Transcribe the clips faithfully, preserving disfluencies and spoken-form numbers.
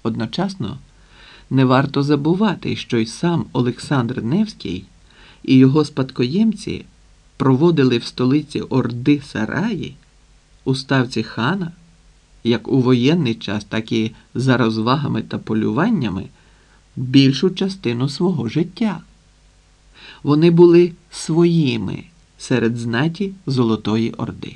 Одночасно не варто забувати, що й сам Олександр Невський і його спадкоємці проводили в столиці Орди Сараї, у ставці хана, як у воєнний час, так і за розвагами та полюваннями, більшу частину свого життя. Вони були своїми серед знаті Золотої Орди.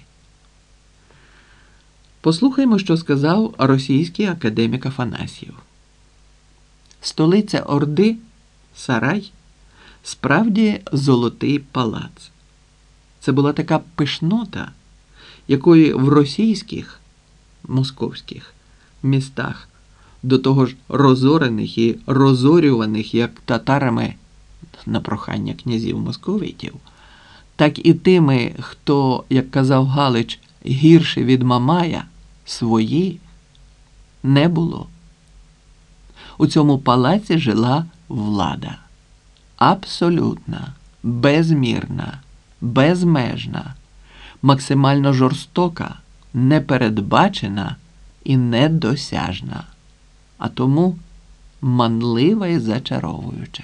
Послухаймо, що сказав російський академік Афанасьєв. Столиця Орди, Сарай, справді золотий палац. Це була така пишнота, якої в російських, московських містах, до того ж розорених і розорюваних як татарами на прохання князів московитів, так і тими, хто, як казав Галич, гірше від Мамая, свої, не було. У цьому палаці жила влада. Абсолютна, безмірна, безмежна, максимально жорстока, непередбачена і недосяжна, а тому манлива і зачаровуюча.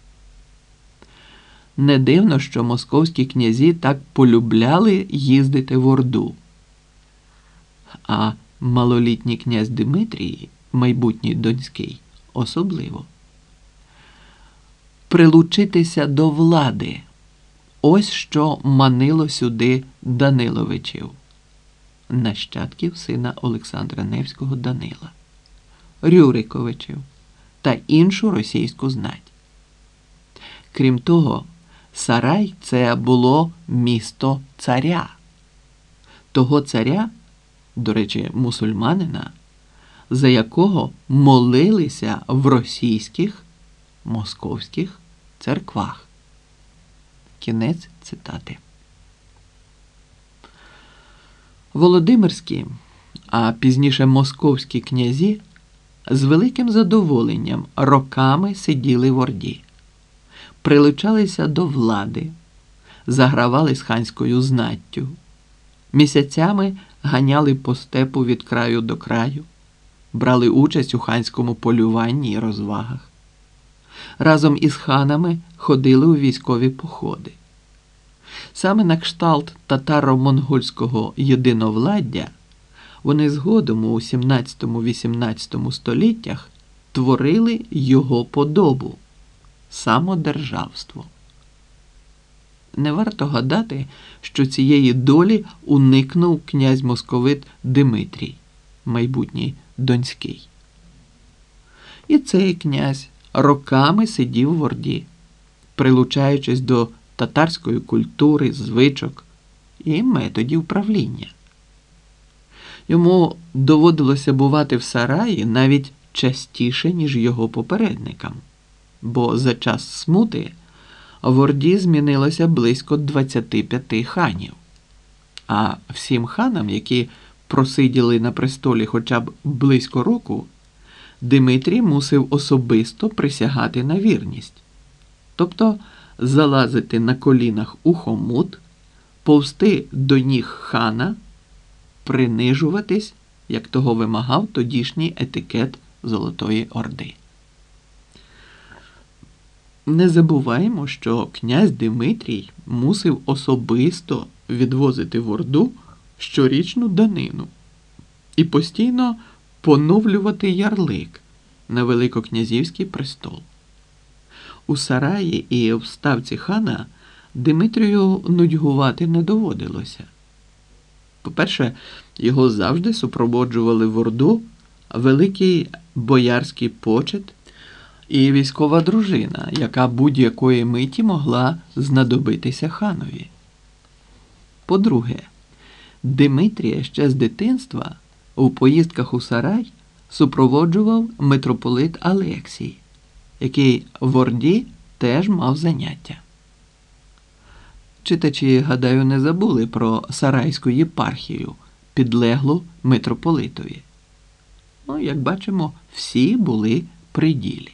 Не дивно, що московські князі так полюбляли їздити в Орду. А малолітній князь Димитрій, майбутній Донський, особливо. Прилучитися до влади – ось що манило сюди Даниловичів, нащадків сина Олександра Невського Данила, Рюриковичів та іншу російську знать. Крім того, Сарай – це було місто царя. Того царя, до речі, мусульманина, за якого молилися в російських, московських церквах. Кінець цитати. Володимирські, а пізніше московські князі з великим задоволенням роками сиділи в Орді, прилучалися до влади, загравали з ханською знаттю, місяцями ганяли по степу від краю до краю, брали участь у ханському полюванні і розвагах. Разом із ханами ходили у військові походи. Саме на кшталт татаро-монгольського єдиновладдя вони згодом у сімнадцятому-вісімнадцятому століттях творили його подобу – самодержавство. Не варто гадати, що цієї долі уникнув князь-московит Димитрій, майбутній Донський. І цей князь роками сидів в Орді, прилучаючись до татарської культури, звичок і методів правління. Йому доводилося бувати в Сараї навіть частіше, ніж його попередникам, бо за час смути в Орді змінилося близько двадцяти п'яти ханів, а всім ханам, які просиділи на престолі хоча б близько року, Димитрій мусив особисто присягати на вірність, тобто залазити на колінах у хомут, повзти до ніг хана, принижуватись, як того вимагав тодішній етикет Золотої Орди. Не забуваємо, що князь Димитрій мусив особисто відвозити в Орду щорічну данину і постійно поновлювати ярлик на великокнязівський престол. У Сараї і в ставці хана Димитрію нудьгувати не доводилося. По-перше, його завжди супроводжували в Орду великий боярський почет і військова дружина, яка будь-якої миті могла знадобитися ханові. По-друге, Димитрія ще з дитинства у поїздках у Сарай супроводжував митрополит Алексій, який в Орді теж мав заняття. Читачі, гадаю, не забули про Сарайську єпархію, підлеглу митрополитові. Ну, як бачимо, всі були при ділі.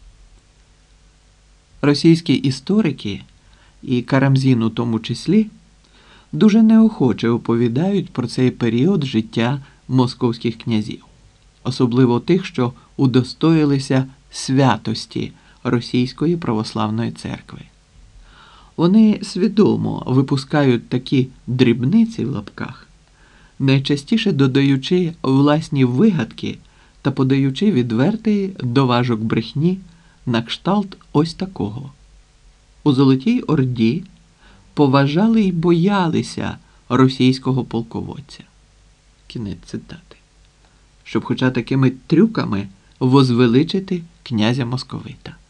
Російські історики, і Карамзін у тому числі, дуже неохоче оповідають про цей період життя московських князів, особливо тих, що удостоїлися святості Російської православної церкви. Вони свідомо випускають такі «дрібниці» в лапках, найчастіше додаючи власні вигадки та подаючи відвертий доважок брехні на кшталт ось такого. У Золотій Орді поважали й боялися російського полководця. Кінець цитати. Щоб хоча такими трюками возвеличити князя Московита.